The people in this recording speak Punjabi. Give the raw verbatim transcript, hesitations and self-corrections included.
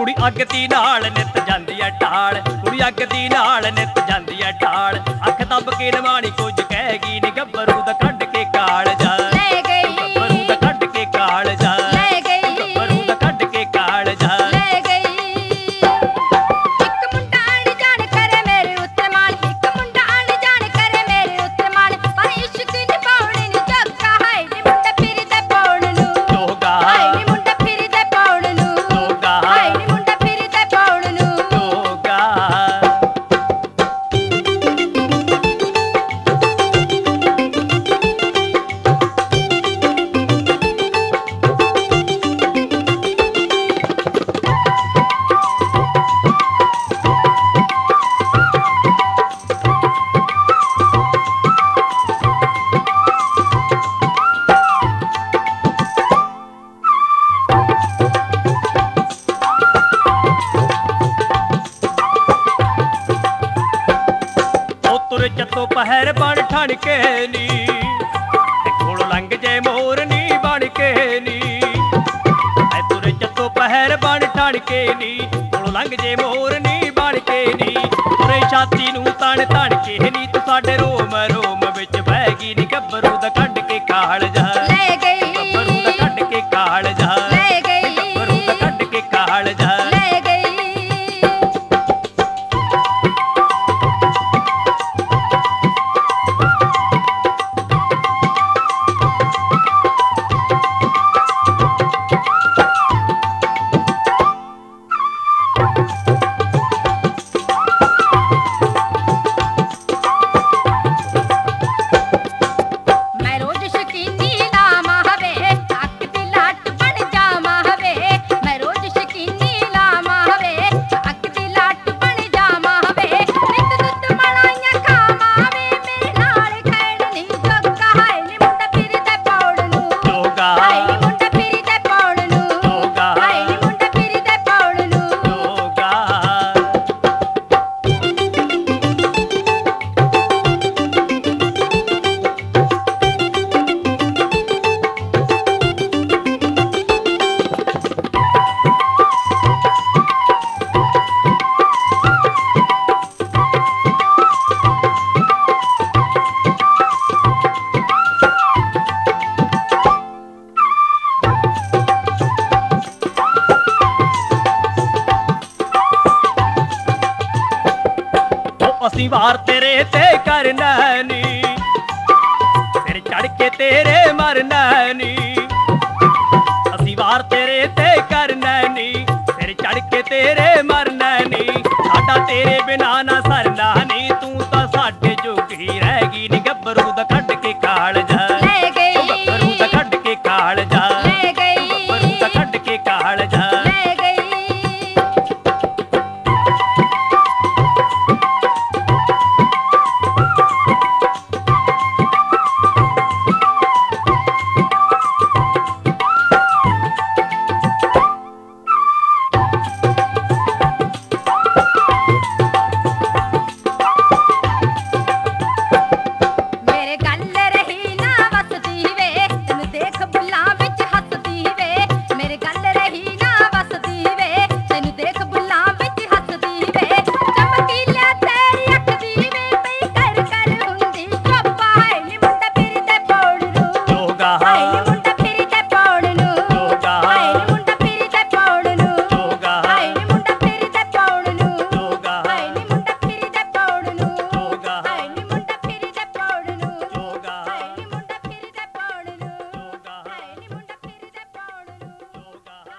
ਕੁੜੀ ਅੱਗ ਦੀ ਨਾਲ ਨਿੱਤ ਜਾਂਦੀ ਐ ਢਾਲ, ਕੁੜੀ ਅੱਗ ਦੀ ਨਾਲ ਨਿੱਤ ਜਾਂਦੀ ਐ ਢਾਲ। ਅੱਖ ਦੱਬ ਕੇ ਨਵਾਣੀ ਕੁਝ ਕਹਿਗੀ ਨੀ ਗੱਭਰੂ ਦਾ ਕੱਢ ਕੇ ਕਾਲਜਾ ਲੈ ਗਈ, ਗੱਭਰੂ ਦਾ ਕੱਢ ਕੇ ਕਾਲਜਾ ਲੈ ਗਈ, ਗੱਭਰੂ ਦਾ ਕੱਢ ਕੇ ਕਾਲਜਾ। ਲੈ ਗਈ। ਇੱਕ ਮੁੰਡਾ ਅਣਜਾਣ ਕਰੇ ਮੇਰੇ ਉੱਤੇ ਮਾਣ, ਇੱਕ ਮੁੰਡਾ ਅਣਜਾਣ ਕਰੇ ਮੇਰੇ ਉੱਤੇ ਮਾਣ। ਪਰ ਇਸ਼ਕ ਨਿਭਾਉਣ ਨੂੰ ਜੋਗਾ ਹਾਏ ਨੀ ਮੁੰਡਾ ਫਿਰਦਾ ਪਾਉਣ ਨੂੰ, ਜੋਗਾ ਹਾਏ ਨੀ ਮੁੰਡਾ ਫਿਰਦਾ ਪਾਉਣ ਨੂੰ, ਜੋਗਾ ਹਾਏ ਨੀ ਮੁੰਡਾ ਫਿਰਦਾ ਪਾਉਣ ਨੂੰ। ਜੋਗਾ। ਉਹ ਤੁਰ ਚੱਤੋ ਪਹਿਰ ਬਣ ਠਣ ਕੇ ਨੀ, ਕੋਲੋਂ ਲੰਘ ਜੇ ਮੋਰ ਨੀ ਬਣ ਕੇ ਨੀ। ਐ ਤੁਰ ਚੱਤੋ ਪਹਿਰ ਬਣ ਠਣ ਕੇ ਨੀ, ਕੋਲੋਂ ਲੰਘ ਜੇ ਮੋਰ ਨੀ ਬਣ ਕੇ ਨੀ। ਤੁਰੇ ਛਾਤੀ ਨੂੰ ਤਣ ਤਣ ਕੇ ਨੀ, ਤੂੰ ਸਾਡੇ ਰੋਮ ਰੋਮ ਵਿੱਚ ਬਹਿ ਗਈ ਨੀ ਗੱਭਰੂ ਦਾ ਕੱਢ ਕੇ ਕਾਲਜਾ ਲੈ ਗਈ, ਗੱਭਰੂ ਦਾ ਕੱਢ ਕੇ ਕਾਲਜਾ ਲੈ ਗਈ, ਗੱਭਰੂ ਦਾ ਕੱਢ ਕੇ ਕਾਲਜਾ। ਲੈ ਗਈ। ਮੈਂ ਰੋਜ਼ ਸ਼ਕੀਨੀ ਲਾਵਾਂ ਹਵੇ, ਅੱਖ ਦੀ ਲਾਟ ਬਣ ਜਾਵਾਂ ਹਵੇ। ਮੈਂ ਰੋਜ਼ ਸ਼ਕੀਨੀ ਲਾਵਾਂ ਹਵੇ, ਅੱਖ ਦੀ ਲਾਟ ਬਣ ਜਾਵਾਂ ਹਵੇ। ਨਿੱਤ ਦੁੱਧ ਮਲਾਈਆਂ ਖਾਵਾਂ ਵੇ, ਮੇਰੇ ਨਾਲ ਖੈੜ ਨਹੀਂ ਜੋਗਾ ਹਾਏ ਨੀ ਮੁੰਡਾ ਫਿਰਦਾ ਪਾਉਣ ਨੂੰ, ਜੋਗਾ ਹਾਏ ਨੀ ਮੁੰਡਾ ਫਿਰਦਾ ਪਾਉਣ ਨੂੰ, ਜੋਗਾ ਹਾਏ ਨੀ ਮੁੰਡਾ ਫਿਰਦਾ ਪਾਉਣ ਨੂੰ। ਜੋਗਾ। ਉਹ ਅਸੀਂ ਵਾਰ ਤੇਰੇ ਤੇ ਕਰਨਾ ਨੀ, ਸਿਰ ਚੜ ਕੇ ਤੇਰੇ ਮਰਨਾ ਨੀ। ਅਸੀਂ ਵਾਰ ਤੇਰੇ ਤੇ ਕਰਨਾ ਨੀ, ਸਿਰ ਚੜ ਕੇ ਤੇਰੇ ਮਰਨਾ ਨੀ। ਸਾਡਾ ਤੇਰੇ ਬਿਨਾ ਨਾ ਸਰਨਾ ਨੀ, ਤੂੰ ਤਾਂ ਸਾਡੇ ਜੋਗੀ ਰਹਿ ਗਈ ਨੀ ਗੱਭਰੂ ਦਾ ਕੱਢ ਕੇ ਕਾਲਜਾ ਲੈ ਗਈ, ਉਹ ਗੱਭਰੂ ਦਾ ਕੱਢ ਕੇ ਕਾਲਜਾ ਲੈ ਗਈ, ਗੱਭਰੂ ਦਾ ਕੱਢ ਕੇ ਕਾਲਜਾ। ਲੈ ਗਈ।